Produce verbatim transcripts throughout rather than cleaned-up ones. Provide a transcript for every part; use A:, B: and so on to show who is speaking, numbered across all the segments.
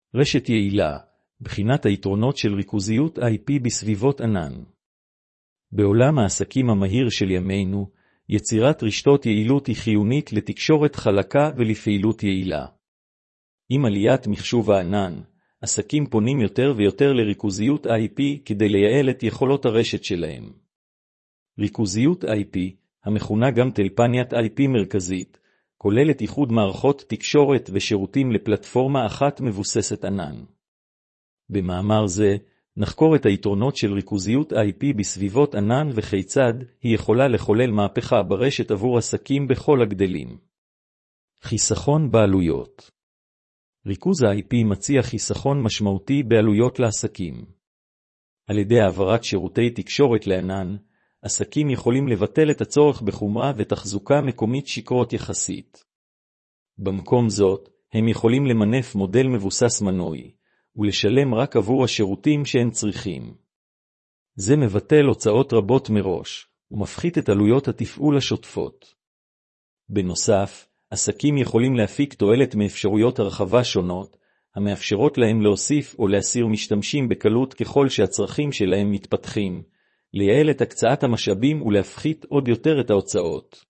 A: רשת יעילה, בחינת היתרונות של ריכוזיות איי פי בסביבות ענן. בעולם העסקים המהיר של ימינו, יצירת רשתות יעילות היא חיונית לתקשורת חלקה ולפעילות יעילה. עם עליית מחשוב הענן, עסקים פונים יותר ויותר לריכוזיות איי פי כדי לייעל את יכולות הרשת שלהם. ריכוזיות איי פי, המכונה גם טלפניית איי פי מרכזית, כוללת איחוד מערכות תקשורת ושירותים לפלטפורמה אחת מבוססת ענן. במאמר זה, נחקור את היתרונות של ריכוזיות איי פי בסביבות ענן וכיצד היא יכולה לחולל מהפכה ברשת עבור עסקים בכל הגדלים. חיסכון בעלויות. ריכוז ה-איי פי מציע חיסכון משמעותי בעלויות לעסקים. על ידי העברת שירותי תקשורת לענן, עסקים יכולים לבטל את הצורך בחומרה ותחזוקה מקומית שקרות יחסית. במקום זאת, הם יכולים למנף מודל מבוסס מנוי, ולשלם רק עבור השירותים שהן צריכים. זה מבטל הוצאות רבות מראש, ומפחית את עלויות התפעול השוטפות. בנוסף, עסקים יכולים להפיק תועלת מאפשרויות הרחבה שונות, המאפשרות להם להוסיף או להסיר משתמשים בקלות ככל שהצרכים שלהם מתפתחים, לייעל את הקצאת המשאבים ולהפחית עוד יותר את ההוצאות.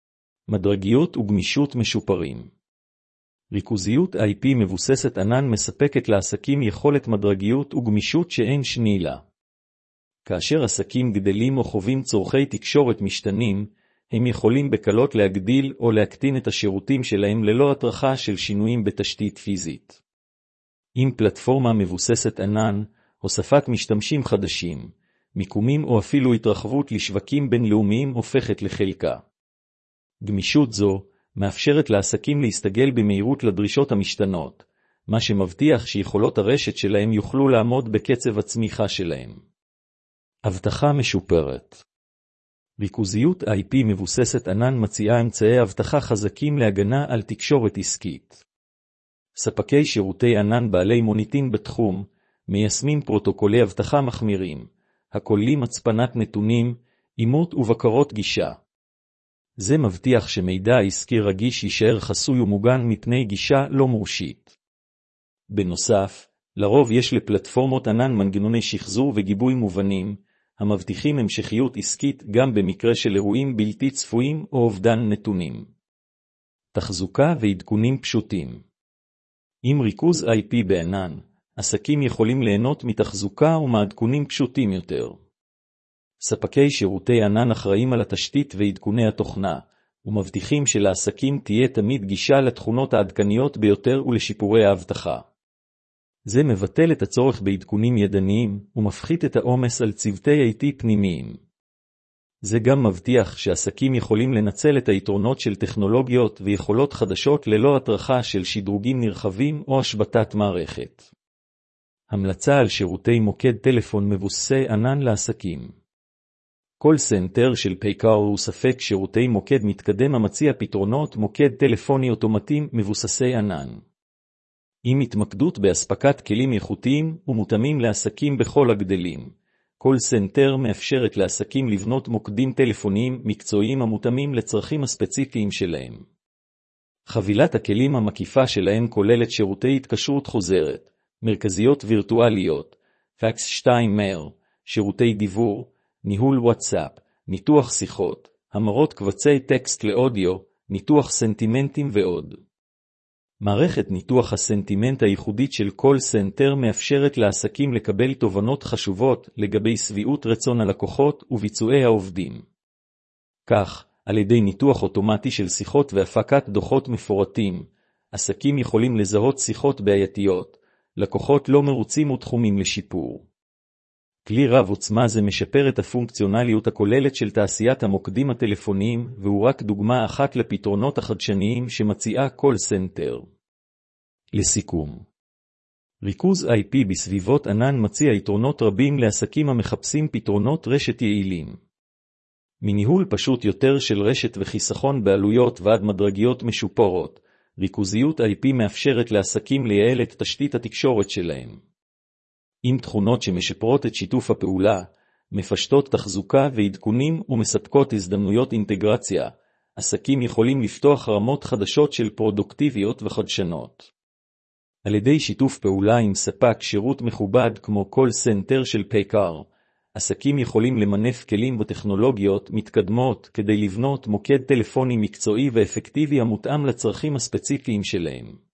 A: מדרגיות וגמישות משופרים. ריכוזיות איי פי מבוססת ענן מספקת לעסקים יכולת מדרגיות וגמישות שאין שני לה. כאשר עסקים גדלים או חווים צורכי תקשורת משתנים, הם יכולים בקלות להגדיל או להקטין את השירותים שלהם ללא הטרחה של שינויים בתשתית פיזית. עם פלטפורמה מבוססת ענן, הוספת משתמשים חדשים, מיקומים או אפילו התרחבות לשווקים בינלאומיים הופכת לחלקה. גמישות זו מאפשרת לעסקים להסתגל במהירות לדרישות המשתנות, מה שמבטיח שיכולות הרשת שלהם יוכלו לעמוד בקצב הצמיחה שלהם. אבטחה משופרת. ריכוזיות איי פי מבוססת ענן מציעה אמצעי אבטחה חזקים להגנה על תקשורת עסקית. ספקי שירותי ענן בעלי מוניטין בתחום, מיישמים פרוטוקולי אבטחה מחמירים, הכוללים הצפנת נתונים, אימות ובקרות גישה. זה מבטיח שמידע עסקי רגיש יישאר חסוי ומוגן מפני גישה לא מורשית. בנוסף, לרוב יש לפלטפורמות ענן מנגנוני שחזור וגיבוי מובנים, המבטיחים המשכיות עסקית גם במקרה של אירועים בלתי צפויים או אובדן נתונים. תחזוקה ועדכונים פשוטים. עם ריכוז איי פי בענן, עסקים יכולים ליהנות מתחזוקה ומעדכונים פשוטים יותר. ספקי שירותי ענן אחראים על התשתית ועדכוני התוכנה, ומבטיחים שלעסקים תהיה תמיד גישה לתכונות העדכניות ביותר ולשיפורי האבטחה. זה מבטל את הצורך בעדכונים ידניים, ומפחית את העומס על צוותי איי טי פנימיים. זה גם מבטיח שעסקים יכולים לנצל את היתרונות של טכנולוגיות ויכולות חדשות ללא הטרחה של שדרוגים נרחבים או השבתת מערכת. המלצה על שירותי מוקד טלפון מבוססי ענן לעסקים. קול סנטר של פייקאר הוא ספק שירותי מוקד מתקדם המציע פתרונות מוקד טלפוני אוטומטיים מבוססי ענן. עם התמקדות באספקת כלים איכותיים ומותאמים לעסקים בכל הגדלים, קול סנטר מאפשרת לעסקים לבנות מוקדים טלפוניים מקצועיים המותאמים לצרכים הספציפיים שלהם. חבילת הכלים המקיפה שלהם כוללת שירותי התקשרות חוזרת, מרכזיות וירטואליות, פקס שתיים מייל, שירותי דיבור, ניהול וואטסאפ, ניתוח שיחות, המרות קבצי טקסט לאודיו, ניתוח סנטימנטים ועוד. מערכת ניתוח הסנטימנט הייחודית של קול סנטר מאפשרת לעסקים לקבל תובנות חשובות לגבי סביעות רצון הלקוחות וביצועי העובדים. כך, על ידי ניתוח אוטומטי של שיחות והפקת דוחות מפורטים, עסקים יכולים לזהות שיחות בעייתיות, לקוחות לא מרוצים ותחומים לשיפור. כלי רב עוצמה זה משפר את הפונקציונליות הכוללת של תעשיית המוקדים הטלפוניים, והוא רק דוגמה אחת לפתרונות החדשניים שמציעה קול סנטר. לסיכום, ריכוז איי פי בסביבות ענן מציע יתרונות רבים לעסקים המחפשים פתרונות רשת יעילים. מניהול פשוט יותר של רשת וחיסכון בעלויות ועד מדרגיות משופרות, ריכוזיות איי פי מאפשרת לעסקים לייעל את תשתית התקשורת שלהם. עם תכונות שמשפרות את שיתוף הפעולה, מפשטות תחזוקה ועדכונים ומספקות הזדמנויות אינטגרציה, עסקים יכולים לפתוח רמות חדשות של פרודוקטיביות וחדשנות. על ידי שיתוף פעולה עם ספק שירות מכובד כמו קול סנטר של פייקר, עסקים יכולים למנף כלים וטכנולוגיות מתקדמות כדי לבנות מוקד טלפוני מקצועי ואפקטיבי המותאם לצרכים הספציפיים שלהם.